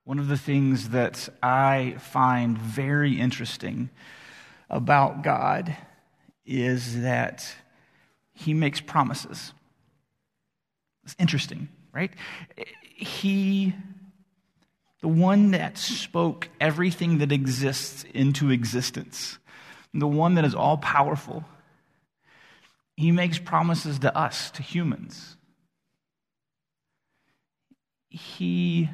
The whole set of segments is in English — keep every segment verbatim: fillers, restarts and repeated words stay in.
One of the things that I find very interesting about God is that he makes promises. It's interesting, right? He, the one that spoke everything that exists into existence, the one that is all-powerful, he makes promises to us, to humans. He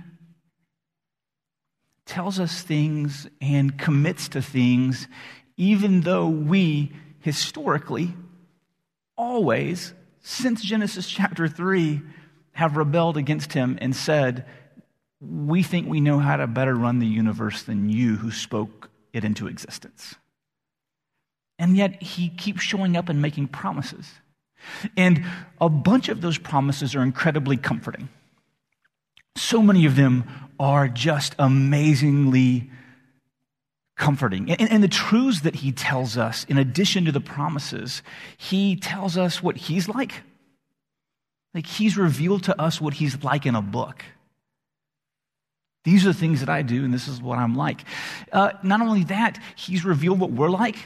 tells us things and commits to things, even though we historically, always, since Genesis chapter three, have rebelled against him and said, we think we know how to better run the universe than you who spoke it into existence. And yet he keeps showing up and making promises. And a bunch of those promises are incredibly comforting. So many of them are just amazingly comforting. And, and the truths that he tells us, in addition to the promises, he tells us what he's like. Like he's revealed to us what he's like in a book. These are the things that I do, and this is what I'm like. Uh, not only that, he's revealed what we're like.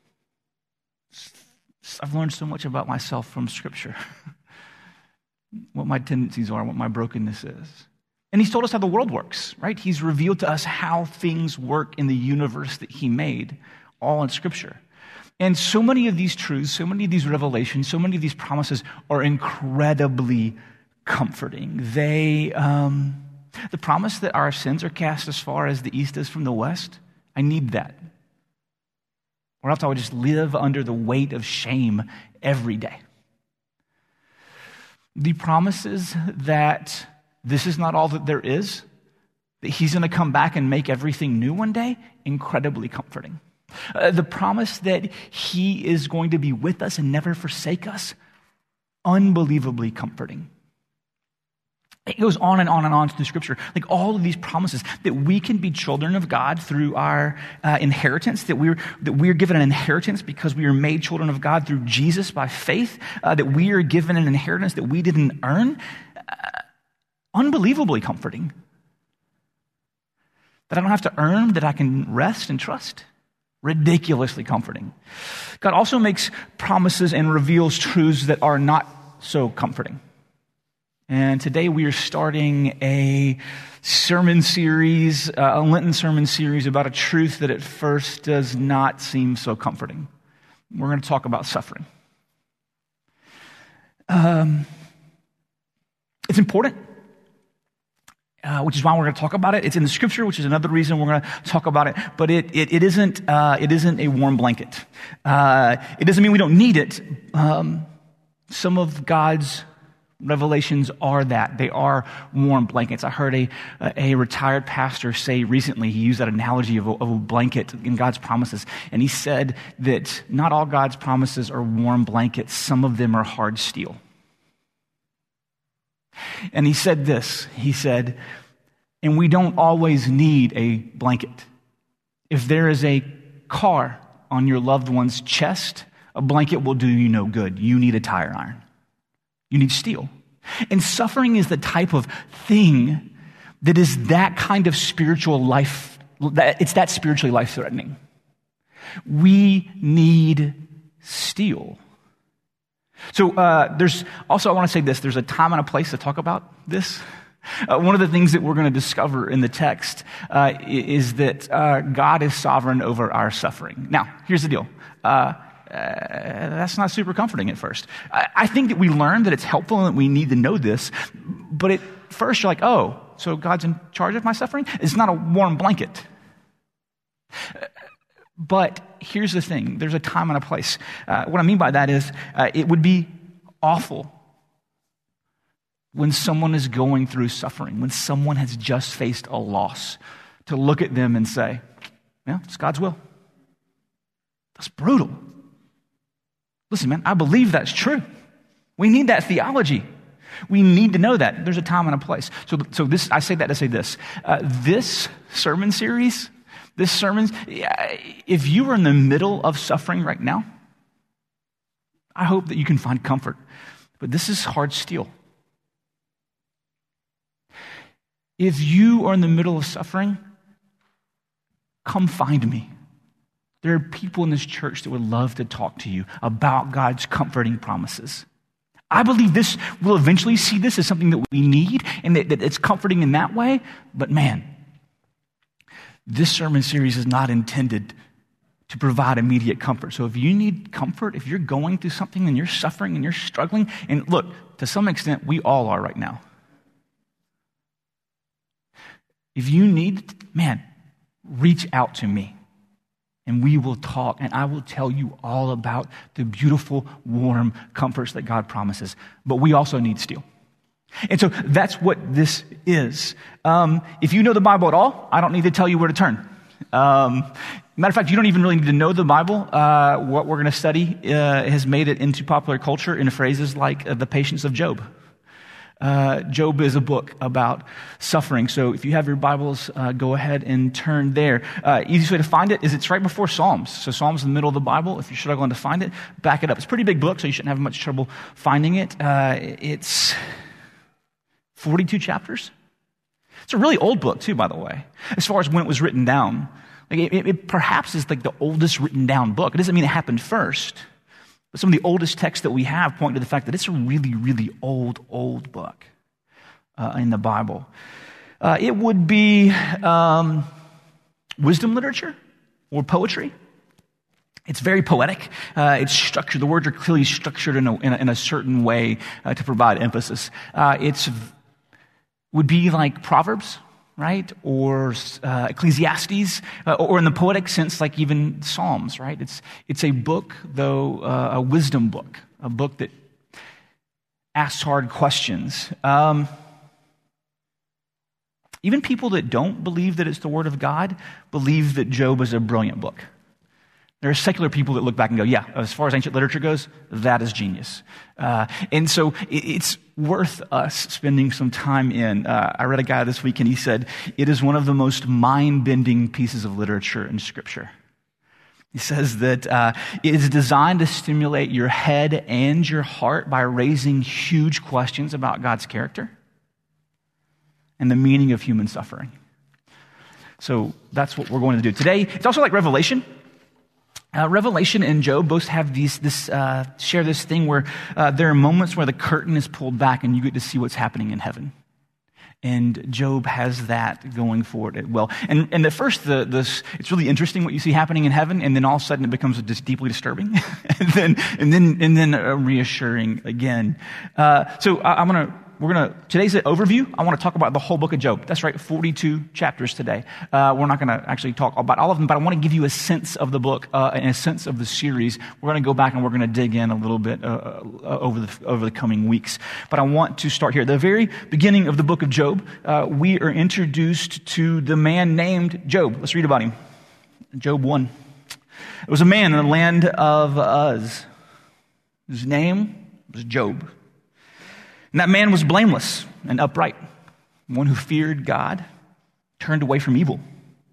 I've learned so much about myself from Scripture. What my tendencies are, what my brokenness is. And he's told us how the world works, right? He's revealed to us how things work in the universe that he made, all in Scripture. And so many of these truths, so many of these revelations, so many of these promises are incredibly comforting. They, um, the promise that our sins are cast as far as the east is from the west, I need that. Or else I would just live under the weight of shame every day. The promises that this is not all that there is, that he's going to come back and make everything new one day, incredibly comforting. Uh, the promise that he is going to be with us and never forsake us, unbelievably comforting. It goes on and on and on through Scripture, like all of these promises that we can be children of God through our uh, inheritance, that we're that we're given an inheritance because we are made children of God through Jesus by faith, uh, that we are given an inheritance that we didn't earn. Uh, unbelievably comforting. That I don't have to earn, that I can rest and trust. Ridiculously comforting. God also makes promises and reveals truths that are not so comforting. And today we are starting a sermon series, uh, a Lenten sermon series about a truth that at first does not seem so comforting. We're going to talk about suffering. Um, it's important. Uh, which is why we're going to talk about it. It's in the Scripture, which is another reason we're going to talk about it. But it it, it isn't uh, it isn't a warm blanket. Uh, it doesn't mean we don't need it. Um, some of God's revelations are that. They are warm blankets. I heard a a retired pastor say recently, he used that analogy of a, of a blanket in God's promises. And he said that not all God's promises are warm blankets. Some of them are hard steel. And he said this, he said, and we don't always need a blanket. If there is a car on your loved one's chest, a blanket will do you no good. You need a tire iron. You need steel. And suffering is the type of thing that is that kind of spiritual life, it's that spiritually life-threatening. We need steel. So uh, there's also, I want to say this, there's a time and a place to talk about this. Uh, one of the things that we're going to discover in the text uh, is that uh, God is sovereign over our suffering. Now, here's the deal. Uh, uh, that's not super comforting at first. I, I think that we learn that it's helpful and that we need to know this, but at first you're like, oh, so God's in charge of my suffering? It's not a warm blanket. But here's the thing. There's a time and a place. Uh, what I mean by that is uh, it would be awful when someone is going through suffering, when someone has just faced a loss, to look at them and say, yeah, it's God's will. That's brutal. Listen, man, I believe that's true. We need that theology. We need to know that. There's a time and a place. So, so this, I say that to say this. Uh, this sermon series... This sermon, if you are in the middle of suffering right now, I hope that you can find comfort. But this is hard steel. If you are in the middle of suffering, come find me. There are people in this church that would love to talk to you about God's comforting promises. I believe this will eventually see this as something that we need and that, that it's comforting in that way. But man, this sermon series is not intended to provide immediate comfort. So if you need comfort, if you're going through something and you're suffering and you're struggling, and look, to some extent, we all are right now. If you need, man, reach out to me. And we will talk, and I will tell you all about the beautiful, warm comforts that God promises. But we also need steel. And so that's what this is. Um, if you know the Bible at all, I don't need to tell you where to turn. Um, matter of fact, you don't even really need to know the Bible. Uh, what we're going to study uh, has made it into popular culture in phrases like uh, the patience of Job. Uh, Job is a book about suffering. So if you have your Bibles, uh, go ahead and turn there. Uh, easiest way to find it is it's right before Psalms. So Psalms in the middle of the Bible. If you're struggling to find it, back it up. It's a pretty big book, so you shouldn't have much trouble finding it. Uh, it's forty-two chapters. It's a really old book too, by the way, as far as when it was written down. Like it, it perhaps is like the oldest written down book. It doesn't mean it happened first. But some of the oldest texts that we have point to the fact that it's a really, really old, old book uh, in the Bible. Uh, it would be um, wisdom literature or poetry. It's very poetic. Uh, it's structured. The words are clearly structured in a, in a, in a certain way uh, to provide emphasis. Uh, it's would be like Proverbs, right? Or uh, Ecclesiastes, uh, or in the poetic sense, like even Psalms, right? It's it's a book, though, uh, a wisdom book, a book that asks hard questions. Um, even people that don't believe that it's the Word of God believe that Job is a brilliant book. There are secular people that look back and go, yeah, as far as ancient literature goes, that is genius. Uh, and so it's worth us spending some time in. Uh, I read a guy this week and he said, it is one of the most mind-bending pieces of literature in Scripture. He says that uh, it is designed to stimulate your head and your heart by raising huge questions about God's character and the meaning of human suffering. So that's what we're going to do today. It's also like Revelation. Uh, Revelation and Job both have these, this, uh, share this thing where uh, there are moments where the curtain is pulled back and you get to see what's happening in heaven. And Job has that going for it well. And, and at first, the, this, it's really interesting what you see happening in heaven, and then all of a sudden it becomes just deeply disturbing, and then and then and then uh, reassuring again. Uh, so I, I'm gonna. We're going to, today's an overview. I want to talk about the whole book of Job. That's right, forty-two chapters today. Uh, we're not going to actually talk about all of them, but I want to give you a sense of the book uh, and a sense of the series. We're going to go back and we're going to dig in a little bit uh, uh, over the over the coming weeks. But I want to start here. At the very beginning of the book of Job, uh, we are introduced to the man named Job. Let's read about him. Job one. There was a man in the land of Uz. His name was Job. And that man was blameless and upright, one who feared God, turned away from evil.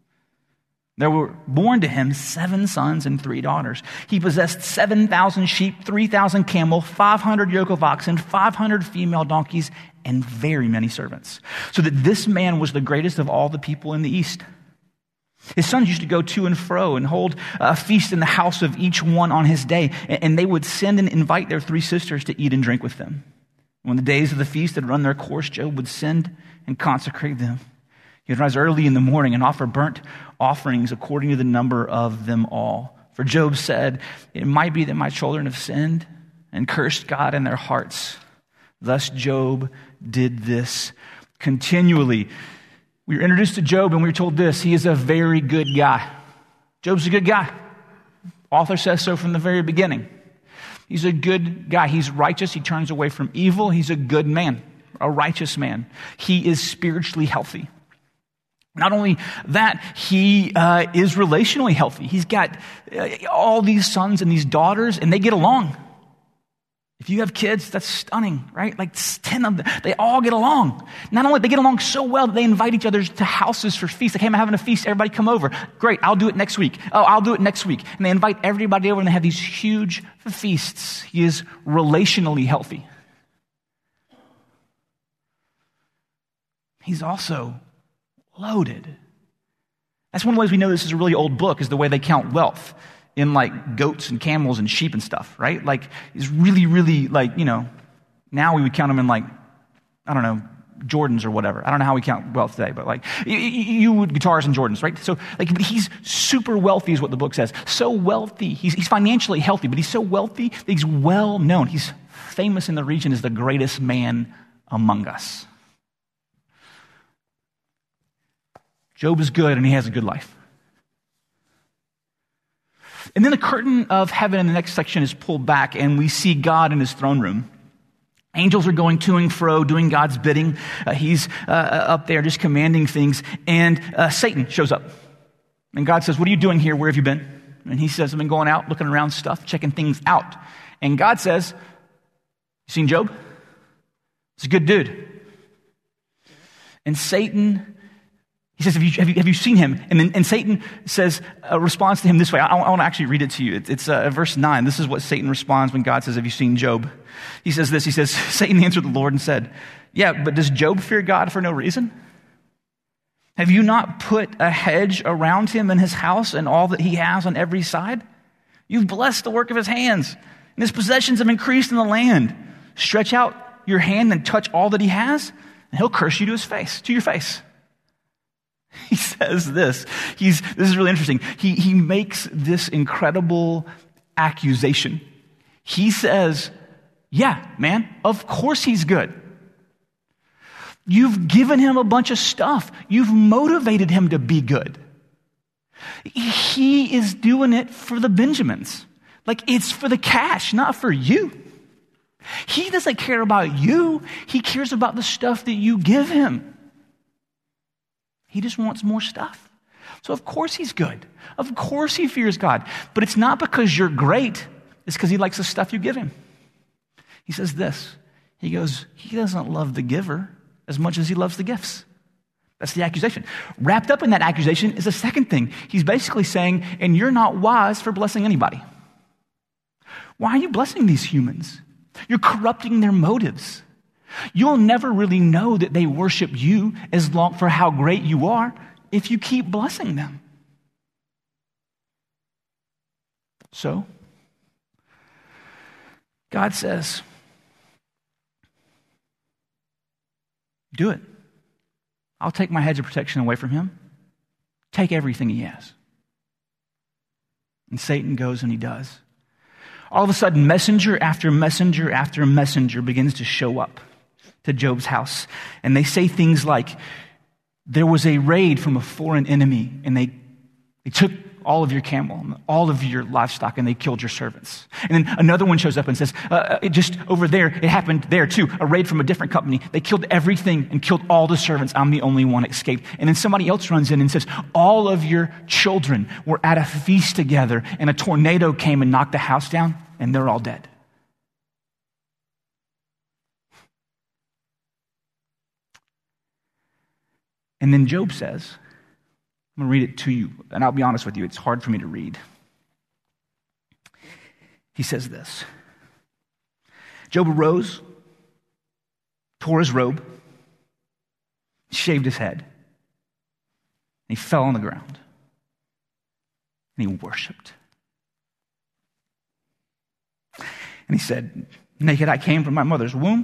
There were born to him seven sons and three daughters. He possessed seven thousand sheep, three thousand camel, five hundred yoke of oxen, five hundred female donkeys, and very many servants. So that this man was the greatest of all the people in the East. His sons used to go to and fro and hold a feast in the house of each one on his day. And they would send and invite their three sisters to eat and drink with them. When the days of the feast had run their course, Job would send and consecrate them. He would rise early in the morning and offer burnt offerings according to the number of them all. For Job said, it might be that my children have sinned and cursed God in their hearts. Thus Job did this continually. We were introduced to Job and we were told this: he is a very good guy. Job's a good guy. Author says so from the very beginning. He's a good guy. He's righteous. He turns away from evil. He's a good man, a righteous man. He is spiritually healthy. Not only that, he uh, is relationally healthy. He's got uh, all these sons and these daughters, and they get along. If you have kids, that's stunning, right? Like ten of them, they all get along. Not only they get along so well that they invite each other to houses for feasts. Like, hey, I'm having a feast, everybody come over. Great, I'll do it next week. Oh, I'll do it next week. And they invite everybody over and they have these huge feasts. He is relationally healthy. he's also loaded. That's one of the ways we know this is a really old book, is the way they count wealth in like goats and camels and sheep and stuff, right? Like it's really, really like, you know, now we would count them in like, I don't know, Jordans or whatever. I don't know how we count wealth today, but like you, you would guitars and Jordans, right? So like he's super wealthy is what the book says. So wealthy. He's, he's financially healthy, but he's so wealthy that he's well known. He's famous in the region as the greatest man among us. Job is good and he has a good life. And then the curtain of heaven in the next section is pulled back and we see God in his throne room. Angels are going to and fro, doing God's bidding. Uh, he's uh, up there just commanding things. And uh, Satan shows up. And God says, what are you doing here? Where have you been? And he says, I've been going out, looking around stuff, checking things out. And God says, you seen Job? He's a good dude. And Satan, he says, have you, have you, have you seen him? And then and Satan says, uh, responds to him this way. I, I want to actually read it to you. It, it's uh, verse nine. This is what Satan responds when God says, have you seen Job? He says this, he says, Satan answered the Lord and said, yeah, but does Job fear God for no reason? Have you not put a hedge around him and his house and all that he has on every side? You've blessed the work of his hands, and his possessions have increased in the land. Stretch out your hand and touch all that he has, and he'll curse you to his face, to your face. He says this. He's this is really interesting. He he makes this incredible accusation. He says, yeah, man, of course he's good. You've given him a bunch of stuff. You've motivated him to be good. He is doing it for the Benjamins. Like it's for the cash, not for you. He doesn't care about you. He cares about the stuff that you give him. He just wants more stuff. So of course he's good. Of course he fears God. But it's not because you're great. It's because he likes the stuff you give him. He says this. He goes, he doesn't love the giver as much as he loves the gifts. That's the accusation. Wrapped up in that accusation is a second thing. He's basically saying, and you're not wise for blessing anybody. Why are you blessing these humans? You're corrupting their motives. You'll never really know that they worship you as long for how great you are if you keep blessing them. So, God says, do it. I'll take my hedge of protection away from him. Take everything he has. And Satan goes and he does. All of a sudden, messenger after messenger after messenger begins to show up to Job's house. And they say things like, there was a raid from a foreign enemy, and they, they took all of your camel, all of your livestock, and they killed your servants. And then another one shows up and says, uh, it just over there, it happened there too, a raid from a different company. They killed everything and killed all the servants. I'm the only one escaped. And then somebody else runs in and says, all of your children were at a feast together, and a tornado came and knocked the house down, and they're all dead. And then Job says, I'm going to read it to you, and I'll be honest with you, it's hard for me to read. He says this. Job arose, tore his robe, shaved his head, and he fell on the ground, and he worshiped. And he said, naked I came from my mother's womb,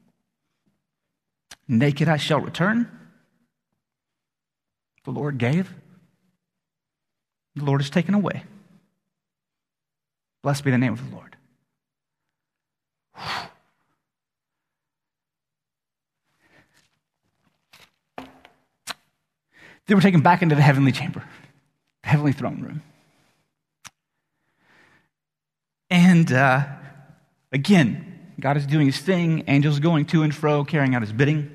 naked I shall return. The Lord gave, the Lord has taken away. Blessed be the name of the Lord. They were taken back into the heavenly chamber, the heavenly throne room. And uh, again, God is doing his thing. Angels going to and fro, carrying out his bidding.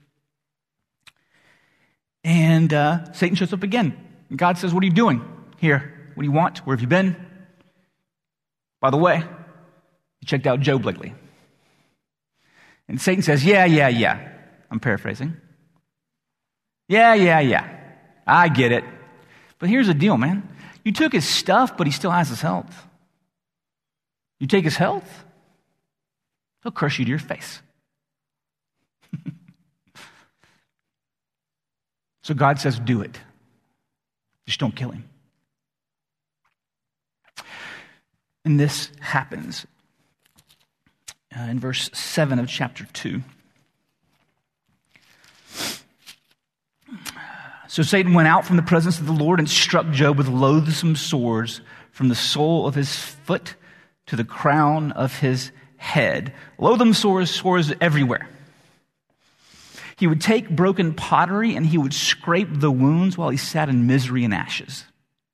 And uh, Satan shows up again. And God says, what are you doing here? What do you want? Where have you been? By the way, you checked out Job lately. And Satan says, yeah, yeah, yeah. I'm paraphrasing. Yeah, yeah, yeah. I get it. But here's the deal, man. You took his stuff, but he still has his health. You take his health, he'll curse you to your face. So God says, do it. Just don't kill him. And this happens uh, in verse seven of chapter two. So Satan went out from the presence of the Lord and struck Job with loathsome sores from the sole of his foot to the crown of his head. Loathsome sores, sores everywhere. He would take broken pottery and he would scrape the wounds while he sat in misery and ashes.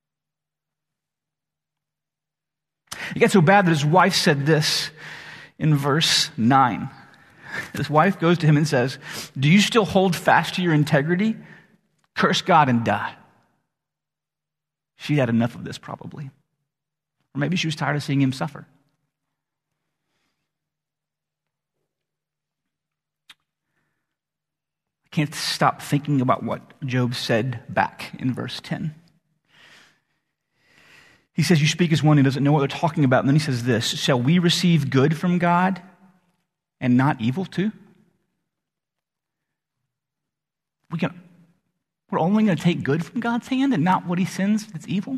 It got so bad that his wife said this in verse nine. His wife goes to him and says, "Do you still hold fast to your integrity? Curse God and die." She had enough of this probably. Or maybe she was tired of seeing him suffer. I can't stop thinking about what Job said back in verse ten. He says, you speak as one who doesn't know what they're talking about. And then he says this, shall we receive good from God and not evil too? We can, we're only going to take good from God's hand and not what he sends that's evil?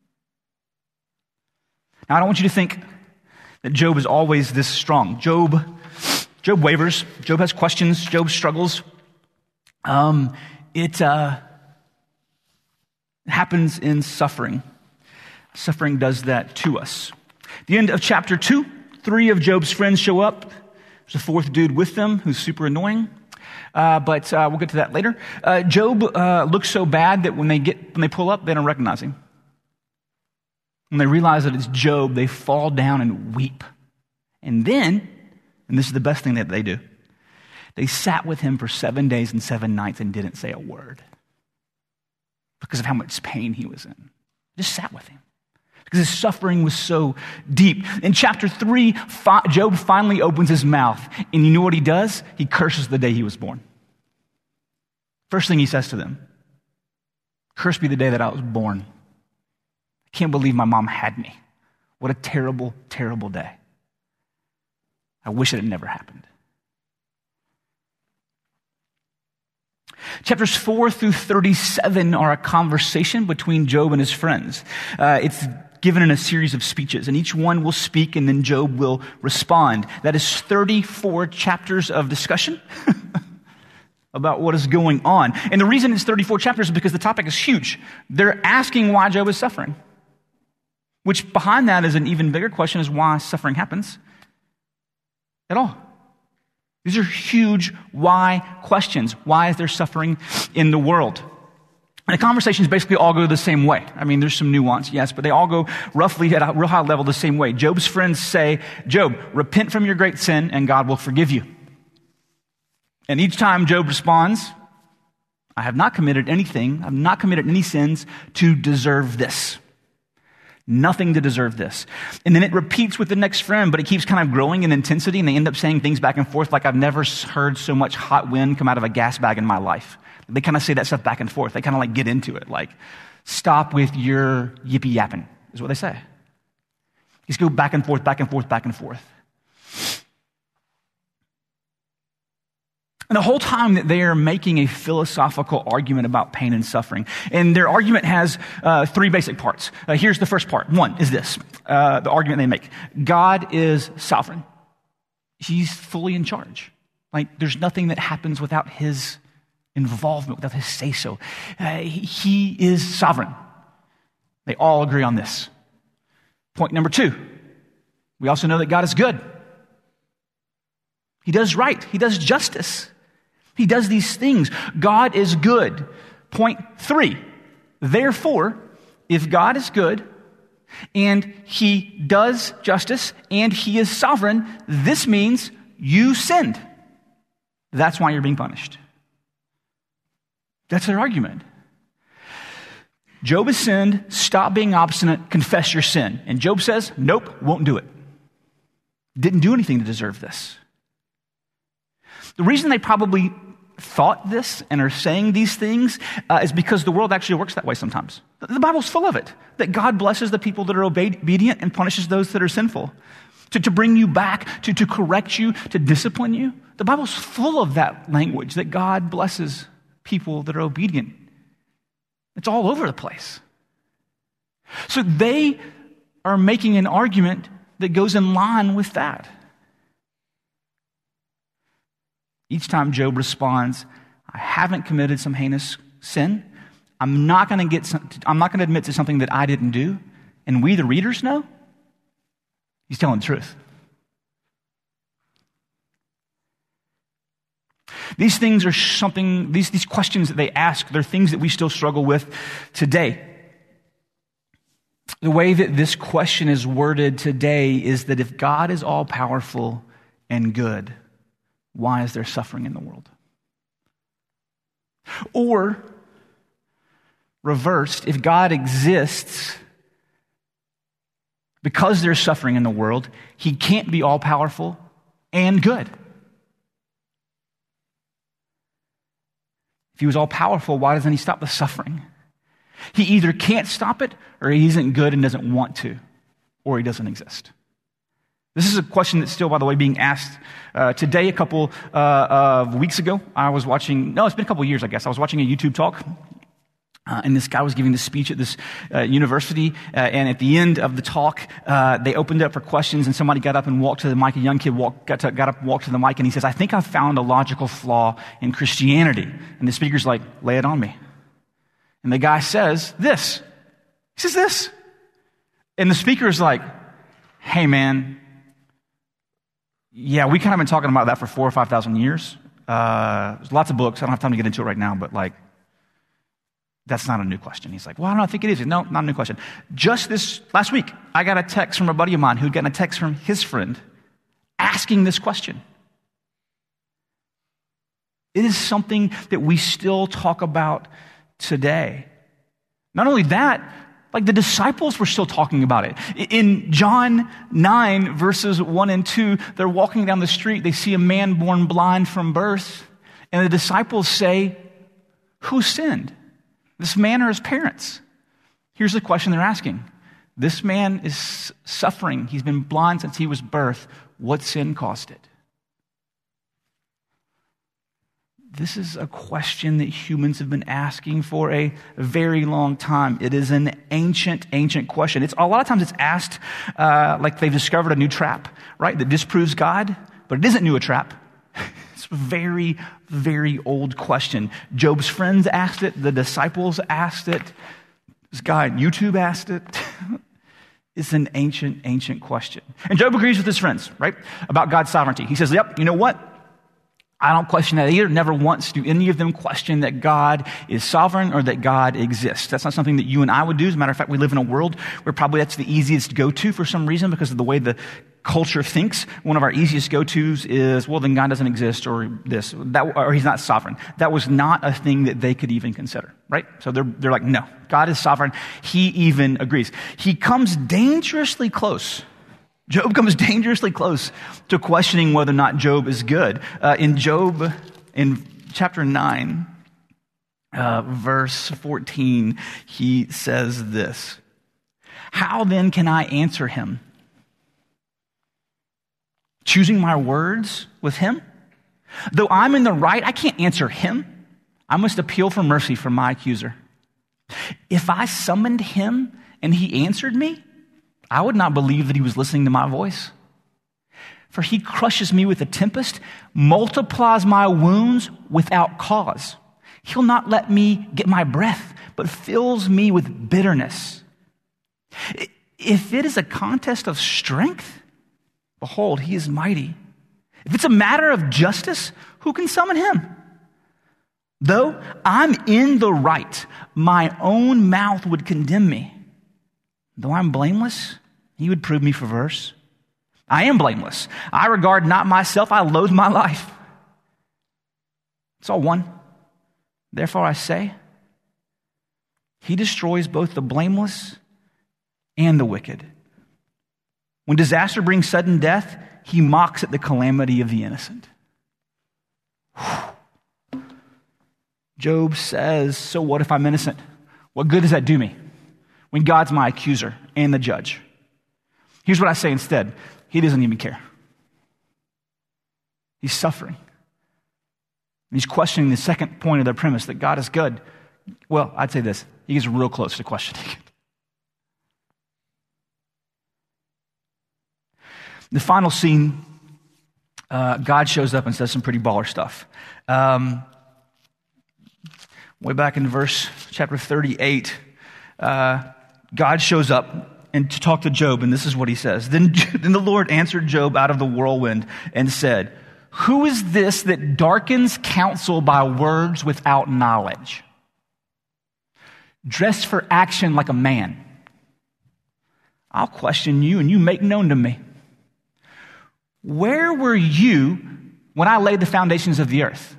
Now, I don't want you to think that Job is always this strong. Job, Job wavers. Job has questions. Job struggles. Um, it uh, happens in suffering. Suffering does that to us. At the end of chapter two, three of Job's friends show up. There's a fourth dude with them who's super annoying. Uh, but uh, we'll get to that later. Uh, Job uh, looks so bad that when they get when they pull up, they don't recognize him. When they realize that it's Job, they fall down and weep. And then, and this is the best thing that they do, they sat with him for seven days and seven nights and didn't say a word because of how much pain he was in. Just sat with him because his suffering was so deep. In chapter three, Job finally opens his mouth, and you know what he does? He curses the day he was born. First thing he says to them, "Cursed be the day that I was born. I can't believe my mom had me. What a terrible, terrible day. I wish it had never happened." Chapters four through thirty-seven are a conversation between Job and his friends. Uh, it's given in a series of speeches, and each one will speak, and then Job will respond. That is thirty-four chapters of discussion about what is going on. And the reason it's thirty-four chapters is because the topic is huge. They're asking why Job is suffering, which behind that is an even bigger question, is why suffering happens at all. These are huge why questions. Why is there suffering in the world? And the conversations basically all go the same way. I mean, there's some nuance, yes, but they all go roughly at a real high level the same way. Job's friends say, Job, repent from your great sin and God will forgive you. And each time Job responds, I have not committed anything, I've not committed any sins to deserve this. Nothing to deserve this. And then it repeats with the next friend, but it keeps kind of growing in intensity, and they end up saying things back and forth like, I've never heard so much hot wind come out of a gas bag in my life. They kind of say that stuff back and forth. They kind of like get into it, like, stop with your yippee yapping, is what they say. Just go back and forth, back and forth, back and forth. And the whole time that they are making a philosophical argument about pain and suffering. And their argument has uh, three basic parts. Uh, here's the first part. One is this, uh, the argument they make. God is sovereign. He's fully in charge. Like, there's nothing that happens without his involvement, without his say-so. Uh, he, he is sovereign. They all agree on this. Point number two, we also know that God is good. He does right. He does justice. He does these things. God is good. Point three, therefore, if God is good and he does justice and he is sovereign, this means you sinned. That's why you're being punished. That's their argument. Job has sinned. Stop being obstinate. Confess your sin. And Job says, nope, won't do it. Didn't do anything to deserve this. The reason they probably thought this and are saying these things uh, is because the world actually works that way sometimes. The Bible's full of it, that God blesses the people that are obedient and punishes those that are sinful. To, to bring you back, to, to correct you, to discipline you. The Bible's full of that language, that God blesses people that are obedient It's all over the place. So they are making an argument that goes in line with that. Each time Job responds, I haven't committed some heinous sin. I'm not going to get some, I'm not going to admit to something that I didn't do. And we, the readers, know he's telling the truth. These things are something, these, these questions that they ask, they're things that we still struggle with today. The way that this question is worded today is that if God is all-powerful and good, why is there suffering in the world? Or, reversed, if God exists because there's suffering in the world, he can't be all-powerful and good. If he was all-powerful, why doesn't he stop the suffering? He either can't stop it, or he isn't good and doesn't want to, or he doesn't exist. This is a question that's still, by the way, being asked uh, today. A couple uh, of weeks ago, I was watching, no, it's been a couple of years, I guess. I was watching a YouTube talk, uh, and this guy was giving this speech at this uh, university, uh, and at the end of the talk, uh, they opened up for questions, and somebody got up and walked to the mic. A young kid walked, got, to, got up and walked to the mic, and he says, I think I've found a logical flaw in Christianity. And the speaker's like, lay it on me. And the guy says this. He says this. And the speaker's like, hey, man, yeah, we kind of been talking about that for four or five thousand years. Uh, there's lots of books. I don't have time to get into it right now, but like, that's not a new question. He's like, well, I don't think it is. No, not a new question. Just this last week, I got a text from a buddy of mine who'd gotten a text from his friend asking this question. It is something that we still talk about today. Not only that, like the disciples were still talking about it. In John nine, verses one and two, they're walking down the street. They see a man born blind from birth. And the disciples say, who sinned? This man or his parents? Here's the question they're asking. This man is suffering. He's been blind since he was birthed. What sin caused it? This is a question that humans have been asking for a very long time. It is an ancient, ancient question. It's a lot of times it's asked uh, like they've discovered a new trap, right? That disproves God, but it isn't new a trap. It's a very, very old question. Job's friends asked it. The disciples asked it. This guy on YouTube asked it. It's an ancient, ancient question. And Job agrees with his friends, right? About God's sovereignty. He says, yep, you know what? I don't question that either. Never once do any of them question that God is sovereign or that God exists. That's not something that you and I would do. As a matter of fact, we live in a world where probably that's the easiest go-to for some reason because of the way the culture thinks. One of our easiest go-tos is, well, then God doesn't exist or this, that, or he's not sovereign. That was not a thing that they could even consider, right? So they're, they're like, no, God is sovereign. He even agrees. He comes dangerously close. Job comes dangerously close to questioning whether or not Job is good. Uh, in Job, in chapter nine, uh, verse fourteen, he says this, how then can I answer him? Choosing my words with him? Though I'm in the right, I can't answer him. I must appeal for mercy from my accuser. If I summoned him and he answered me, I would not believe that he was listening to my voice. For he crushes me with a tempest, multiplies my wounds without cause. He'll not let me get my breath, but fills me with bitterness. If it is a contest of strength, behold, he is mighty. If it's a matter of justice, who can summon him? Though I'm in the right, my own mouth would condemn me. Though I'm blameless, he would prove me perverse. I am blameless. I regard not myself. I loathe my life. It's all one. Therefore I say, he destroys both the blameless and the wicked. When disaster brings sudden death, he mocks at the calamity of the innocent. Whew. Job says, so what if I'm innocent? What good does that do me when God's my accuser and the judge? Here's what I say instead. He doesn't even care. He's suffering. And he's questioning the second point of their premise, that God is good. well, I'd say this. He gets real close to questioning it. The final scene, uh, God shows up and says some pretty baller stuff. Um, way back in verse chapter thirty-eight, uh, God shows up and to talk to Job, and this is what he says. Then, then the Lord answered Job out of the whirlwind and said, "Who is this that darkens counsel by words without knowledge? Dressed for action like a man. I'll question you and you make known to me. Where were you when I laid the foundations of the earth?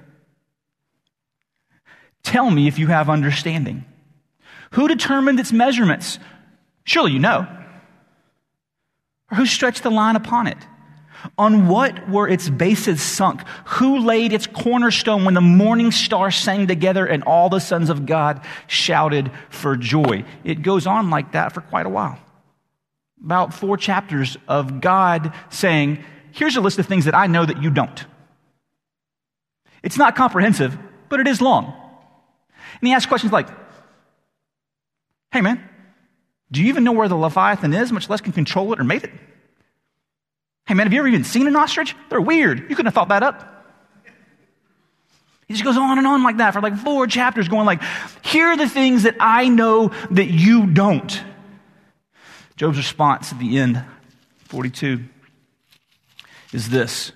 Tell me if you have understanding. Who determined its measurements? Surely you know. Or who stretched the line upon it? On what were its bases sunk? Who laid its cornerstone when the morning stars sang together and all the sons of God shouted for joy?" It goes on like that for quite a while. About four chapters of God saying, here's a list of things that I know that you don't. It's not comprehensive, but it is long. And he asks questions like, hey man, do you even know where the Leviathan is, much less can control it or mate it? Hey man, have you ever even seen an ostrich? They're weird. You couldn't have thought that up. He just goes on and on like that for like four chapters going like, here are the things that I know that you don't. Job's response at the end, forty-two, is this.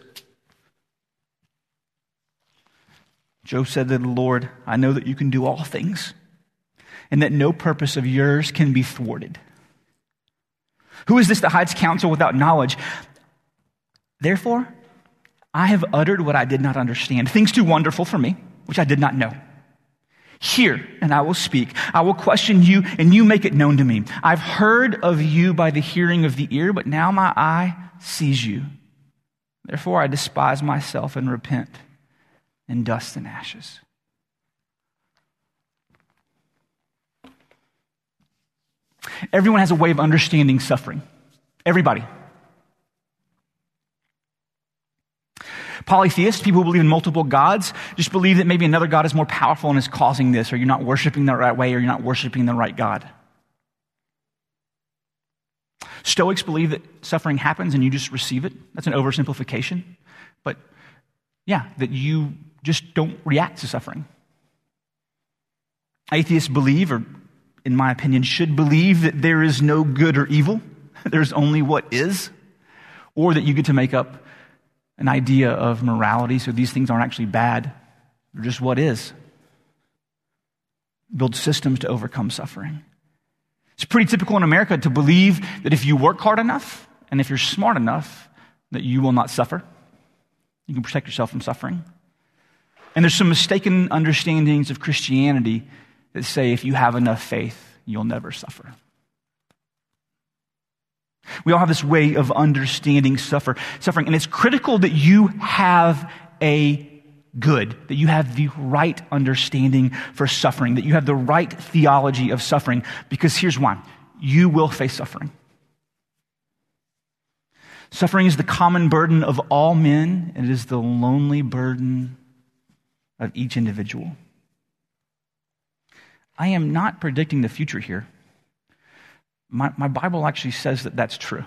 Job said to the Lord, "I know that you can do all things, and that no purpose of yours can be thwarted. Who is this that hides counsel without knowledge? Therefore, I have uttered what I did not understand, things too wonderful for me, which I did not know. Hear, and I will speak. I will question you, and you make it known to me. I've heard of you by the hearing of the ear, but now my eye sees you. Therefore, I despise myself and repent in dust and ashes." Everyone has a way of understanding suffering. Everybody. Polytheists, people who believe in multiple gods, just believe that maybe another God is more powerful and is causing this, or you're not worshiping the right way, or you're not worshiping the right God. Stoics believe that suffering happens and you just receive it. That's an oversimplification. But yeah, that you just don't react to suffering. Atheists believe, or in my opinion, should believe that there is no good or evil. There's only what is. Or that you get to make up an idea of morality, so these things aren't actually bad. They're just what is. Build systems to overcome suffering. It's pretty typical in America to believe that if you work hard enough and if you're smart enough, that you will not suffer. You can protect yourself from suffering. And there's some mistaken understandings of Christianity that say if you have enough faith, you'll never suffer. We all have this way of understanding suffer, suffering, and it's critical that you have a good, that you have the right understanding for suffering, that you have the right theology of suffering, because here's why. You will face suffering. Suffering is the common burden of all men, and it is the lonely burden of each individual. I am not predicting the future here. My, my Bible actually says that that's true.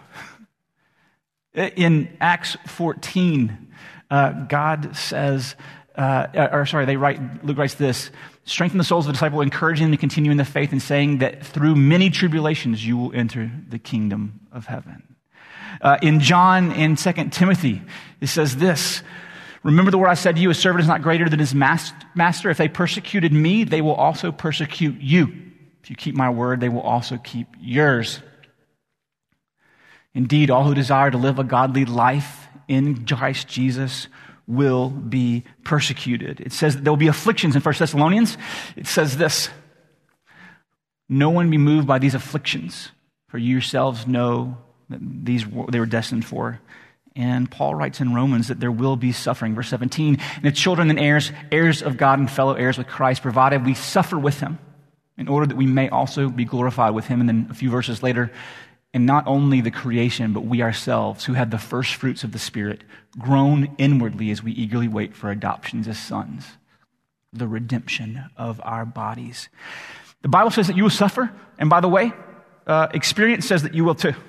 In Acts fourteen, uh, God says, uh, or sorry, they write, Luke writes this, "Strengthen the souls of the disciple, encourage them to continue in the faith, and saying that through many tribulations you will enter the kingdom of heaven." Uh, in John and Second Timothy, it says this, "Remember the word I said to you, a servant is not greater than his master. If they persecuted me, they will also persecute you. If you keep my word, they will also keep yours. Indeed, all who desire to live a godly life in Christ Jesus will be persecuted." It says that there will be afflictions in First Thessalonians. It says this, "No one be moved by these afflictions, for you yourselves know that these they were destined for." And Paul writes in Romans that there will be suffering. Verse seventeen, "And the children and heirs, heirs of God and fellow heirs with Christ, provided we suffer with him, in order that we may also be glorified with him." And then a few verses later, "And not only the creation, but we ourselves, who have the first fruits of the Spirit, groan inwardly as we eagerly wait for adoptions as sons, the redemption of our bodies. The Bible says that you will suffer, and by the way, uh, experience says that you will too.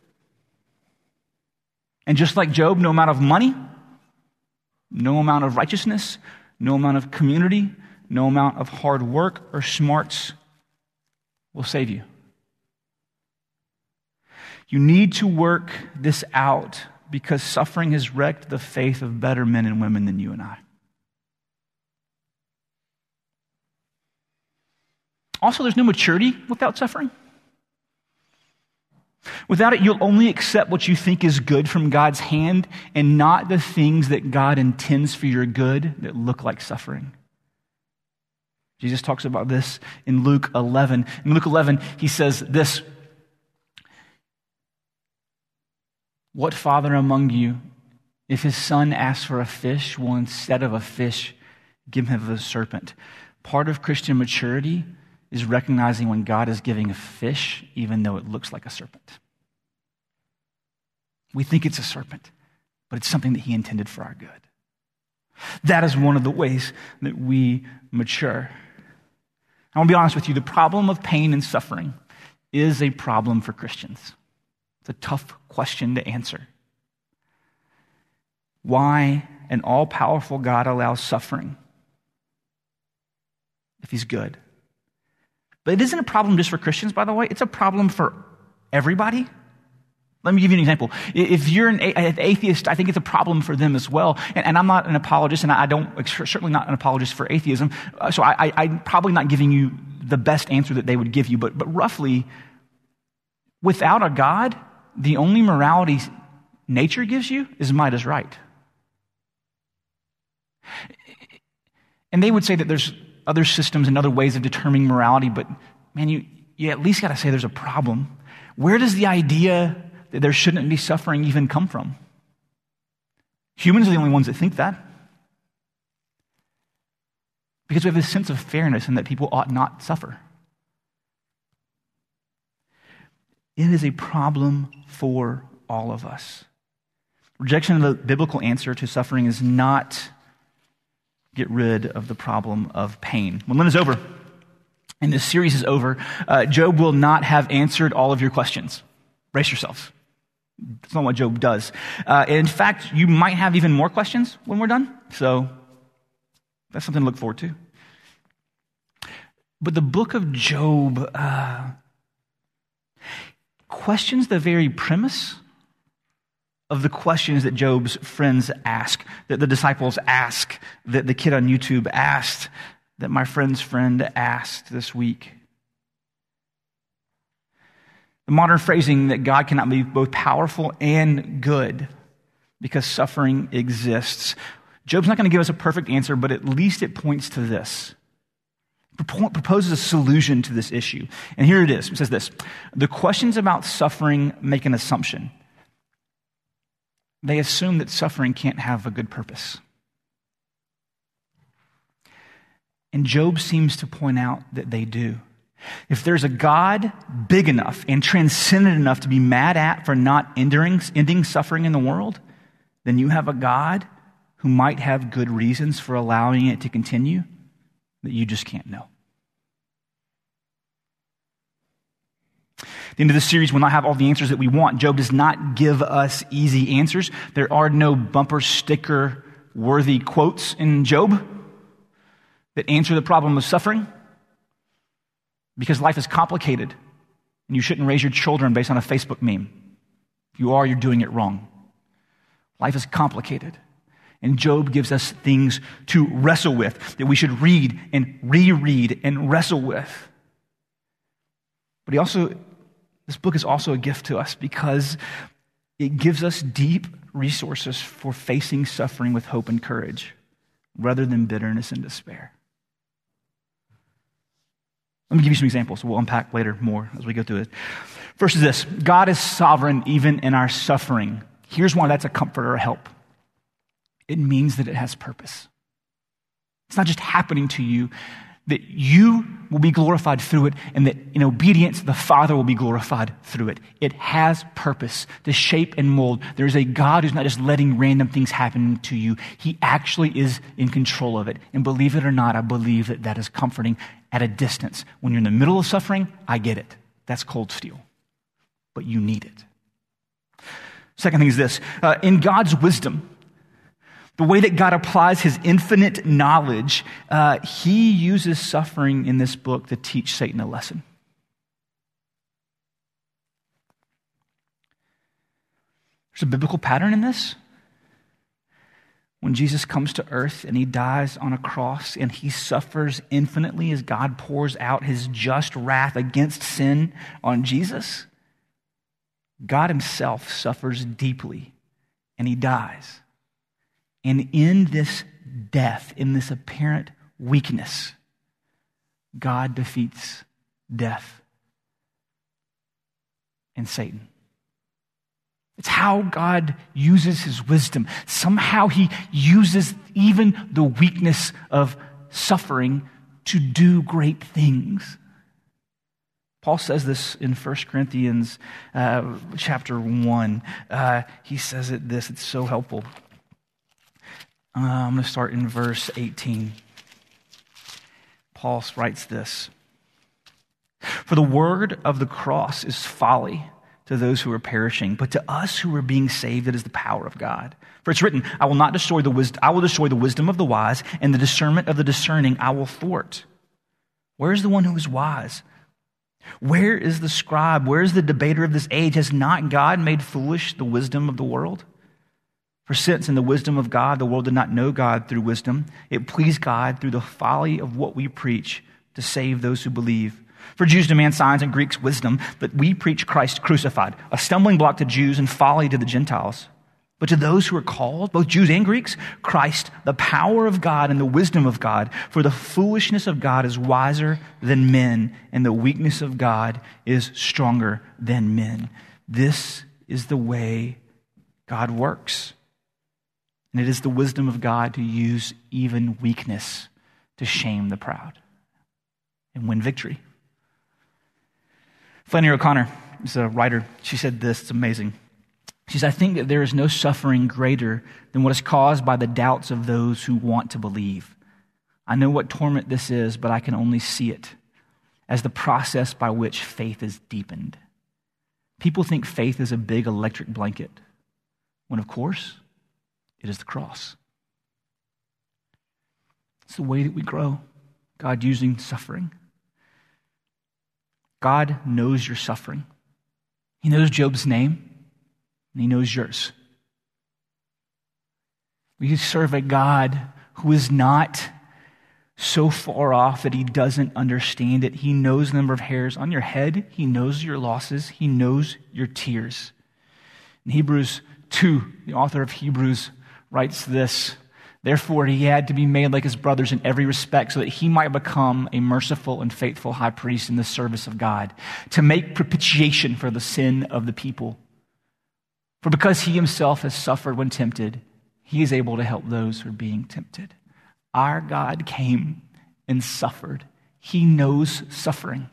And just like Job, no amount of money, no amount of righteousness, no amount of community, no amount of hard work or smarts will save you. You need to work this out because suffering has wrecked the faith of better men and women than you and I. Also, there's no maturity without suffering. Without it, you'll only accept what you think is good from God's hand and not the things that God intends for your good that look like suffering. Jesus talks about this in Luke eleven. In Luke eleven, he says this, "What father among you, if his son asks for a fish, will instead of a fish give him a serpent?" Part of Christian maturity is recognizing when God is giving a fish, even though it looks like a serpent. We think it's a serpent, but it's something that he intended for our good. That is one of the ways that we mature. I want to be honest with you, the problem of pain and suffering is a problem for Christians. It's a tough question to answer. Why an all-powerful God allows suffering if he's good? But it isn't a problem just for Christians, by the way. It's a problem for everybody. Let me give you an example. If you're an atheist, I think it's a problem for them as well. And, and I'm not an apologist, and I don't, certainly not an apologist for atheism. So I, I, I'm probably not giving you the best answer that they would give you. But, but roughly, without a God, the only morality nature gives you is might is right. And they would say that there's other systems and other ways of determining morality, but man, you, you at least got to say there's a problem. Where does the idea that there shouldn't be suffering even come from? Humans are the only ones that think that. Because we have this sense of fairness and that people ought not suffer. It is a problem for all of us. Rejection of the biblical answer to suffering is not get rid of the problem of pain. When Lent is over and this series is over, uh, Job will not have answered all of your questions. Brace yourselves. That's not what Job does. Uh, in fact, you might have even more questions when we're done. So that's something to look forward to. But the book of Job uh, questions the very premise of the questions that Job's friends ask, that the disciples ask, that the kid on YouTube asked, that my friend's friend asked this week. The modern phrasing that God cannot be both powerful and good because suffering exists. Job's not going to give us a perfect answer, but at least it points to this. It proposes a solution to this issue. And here it is. It says this: the questions about suffering make an assumption. They assume that suffering can't have a good purpose. And Job seems to point out that they do. If there's a God big enough and transcendent enough to be mad at for not ending, ending suffering in the world, then you have a God who might have good reasons for allowing it to continue that you just can't know. At the end of this series, we'll not have all the answers that we want. Job does not give us easy answers. There are no bumper sticker worthy quotes in Job that answer the problem of suffering, because life is complicated and you shouldn't raise your children based on a Facebook meme. If you are, you're doing it wrong. Life is complicated. And Job gives us things to wrestle with that we should read and reread and wrestle with. But he also, this book is also a gift to us because it gives us deep resources for facing suffering with hope and courage rather than bitterness and despair. Let me give you some examples. We'll unpack later more as we go through it. First is this: God is sovereign even in our suffering. Here's why that's a comfort or a help. It means that it has purpose. It's not just happening to you. that you will be glorified through it, and that in obedience, the Father will be glorified through it. It has purpose to shape and mold. There's a God who's not just letting random things happen to you. He actually is in control of it. And believe it or not, I believe that that is comforting at a distance. When you're in the middle of suffering, I get it. That's cold steel. But you need it. Second thing is this. Uh, in God's wisdom, the way that God applies his infinite knowledge, uh, he uses suffering in this book to teach Satan a lesson. There's a biblical pattern in this. When Jesus comes to earth and he dies on a cross and he suffers infinitely as God pours out his just wrath against sin on Jesus, God himself suffers deeply and he dies. And in this death, in this apparent weakness, God defeats death and Satan. It's how God uses his wisdom. Somehow he uses even the weakness of suffering to do great things. Paul says this in First Corinthians uh, chapter one. Uh, he says it this, it's so helpful. Uh, I'm going to start in verse eighteen. Paul writes this. For the word of the cross is folly to those who are perishing, but to us who are being saved, it is the power of God. For it's written, I will not destroy the wisdom, I will destroy the wisdom of the wise, and the discernment of the discerning I will thwart. Where is the one who is wise? Where is the scribe? Where is the debater of this age? Has not God made foolish the wisdom of the world? For since in the wisdom of God, the world did not know God through wisdom, it pleased God through the folly of what we preach to save those who believe. For Jews demand signs and Greeks wisdom, but we preach Christ crucified, a stumbling block to Jews and folly to the Gentiles. But to those who are called, both Jews and Greeks, Christ, the power of God and the wisdom of God. For the foolishness of God is wiser than men, and the weakness of God is stronger than men. This is the way God works. And it is the wisdom of God to use even weakness to shame the proud and win victory. Flannery O'Connor is a writer. She said this, it's amazing. She says, I think that there is no suffering greater than what is caused by the doubts of those who want to believe. I know what torment this is, but I can only see it as the process by which faith is deepened. People think faith is a big electric blanket, when of course, it is the cross. It's the way that we grow. God using suffering. God knows your suffering. He knows Job's name, and he knows yours. We serve a God who is not so far off that he doesn't understand it. He knows the number of hairs on your head. He knows your losses. He knows your tears. In Hebrews two, the author of Hebrews writes this, therefore he had to be made like his brothers in every respect so that he might become a merciful and faithful high priest in the service of God, to make propitiation for the sin of the people. For because he himself has suffered when tempted, he is able to help those who are being tempted. Our God came and suffered. He knows suffering.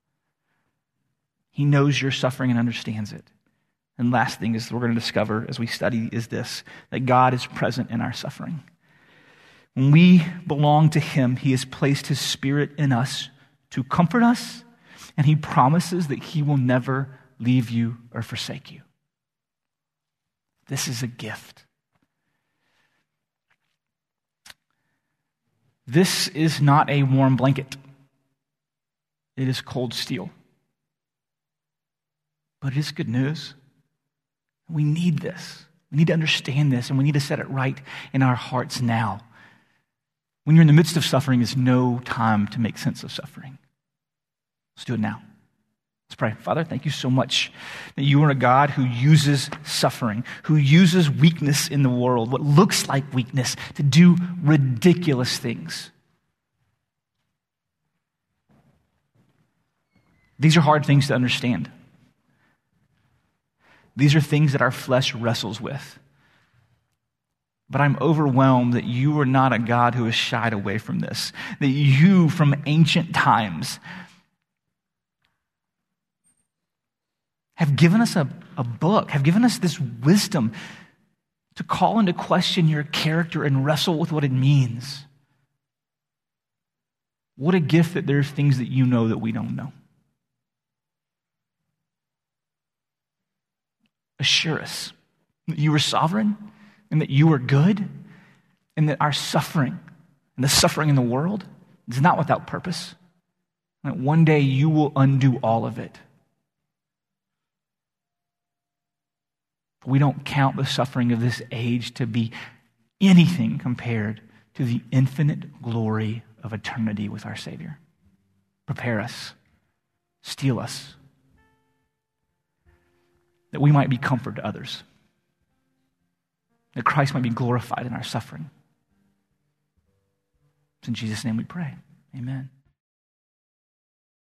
He knows your suffering and understands it. And last thing is we're going to discover as we study is this, that God is present in our suffering. When we belong to him, he has placed his Spirit in us to comfort us, and he promises that he will never leave you or forsake you. This is a gift. This is not a warm blanket. It is cold steel. But it is good news. We need this. We need to understand this, and we need to set it right in our hearts now. When you're in the midst of suffering, is no time to make sense of suffering. Let's do it now. Let's pray. Father, thank you so much that you are a God who uses suffering, who uses weakness in the world, what looks like weakness, to do ridiculous things. These are hard things to understand. These are things that our flesh wrestles with. But I'm overwhelmed that you are not a God who has shied away from this, that you, from ancient times, have given us a, a book, have given us this wisdom to call into question your character and wrestle with what it means. What a gift that there's things that you know that we don't know. Assure us that you are sovereign and that you are good and that our suffering and the suffering in the world is not without purpose. And that one day you will undo all of it. We don't count the suffering of this age to be anything compared to the infinite glory of eternity with our Savior. Prepare us, steel us, that we might be comfort to others, that Christ might be glorified in our suffering. It's in Jesus' name we pray. Amen.